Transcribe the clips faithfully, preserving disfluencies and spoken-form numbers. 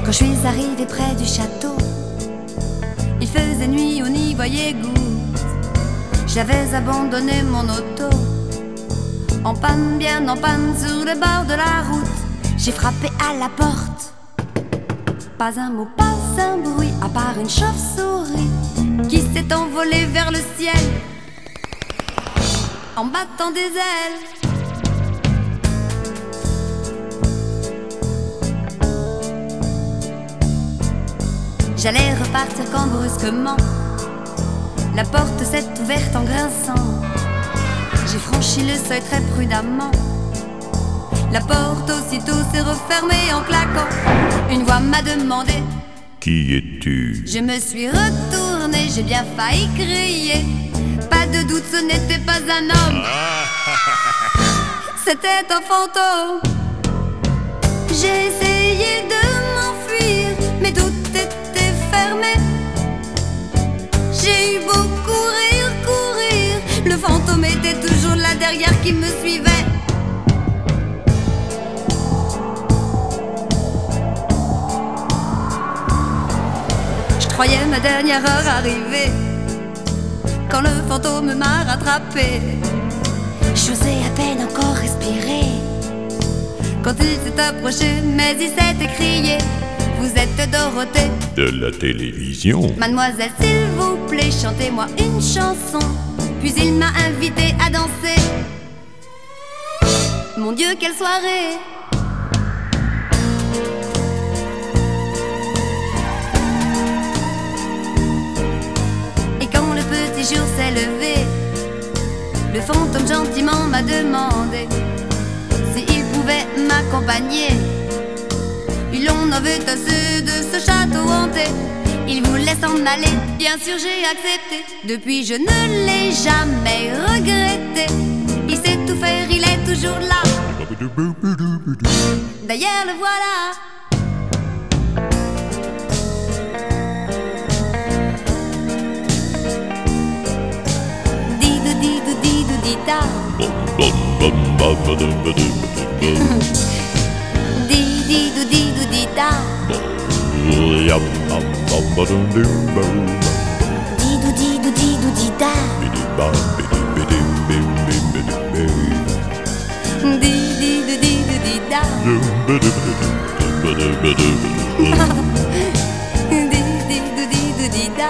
Quand je suis arrivée près du château, il faisait nuit, on y voyait goutte. J'avais abandonné mon auto, en panne, bien en panne, sur le bord de la route. J'ai frappé à la porte. Pas un mot, pas un bruit, à part une chauve-souris qui s'est envolée vers le ciel en battant des ailes. J'allais repartir quand brusquement la porte s'est ouverte en grinçant. J'ai franchi le seuil très prudemment. La porte aussitôt s'est refermée en claquant. Une voix m'a demandé: qui es-tu? Je me suis retournée, j'ai bien failli crier. Pas de doute, ce n'était pas un homme, c'était un fantôme. J'ai essayé de m'enfuir, mais tout était fermé. J'ai eu beau courir, courir, le fantôme était toujours là derrière qui me suivait. Je croyais ma dernière heure arrivée quand le fantôme m'a rattrapé. J'osais à peine encore respirer quand il s'est approché, mais il s'est écrié: vous êtes Dorothée de la télévision. Mademoiselle, s'il vous plaît, chantez-moi une chanson. Puis il m'a invité à danser. Mon Dieu, quelle soirée! Et quand le petit jour s'est levé, le fantôme gentiment m'a demandé s'il pouvait m'accompagner. Il en avait assez de ce château hanté. Il voulait s'en aller, bien sûr j'ai accepté. Depuis je ne l'ai jamais regretté. Il sait tout faire, il est toujours là. D'ailleurs le voilà. Didou didou didou dida. Didou didou dida. Didou didou didou dida. Didou didou dida. Didou didou dida.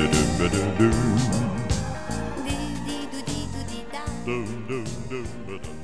Didou didou dida.